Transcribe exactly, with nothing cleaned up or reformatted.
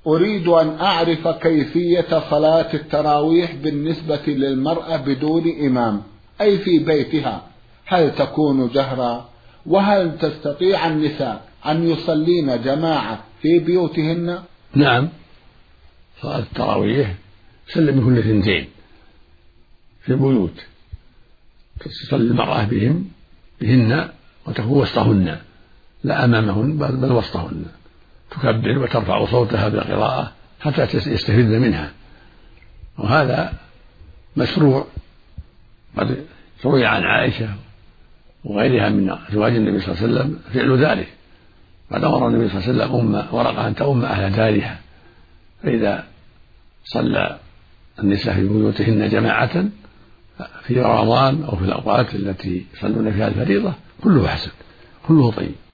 أريد أن أعرف كيفية صلاة التراويح بالنسبة للمرأة بدون إمام، أي في بيتها، هل تكون جهرا؟ وهل تستطيع النساء أن يصلين جماعة في بيوتهن؟ نعم، صلاة التراويح سلم بكل ثنتين في البيوت، تصلي المرأة بهم بهن وتكون وسطهن، لا أمامهن بل وسطهن، تكبر وترفع صوتها بالقراءة حتى يستفيدن منها، وهذا مشروع. قد روي عن عائشة وغيرها من أزواج النبي صلى الله عليه وسلم فعل ذلك، قد أمر النبي صلى الله عليه وسلم أم ورقة أن تؤم أهل دارها، فإذا صلى النساء في بيوتهن جماعة في رمضان أو في الأوقات التي يصلون فيها الفريضة كله حسن، كله طيب.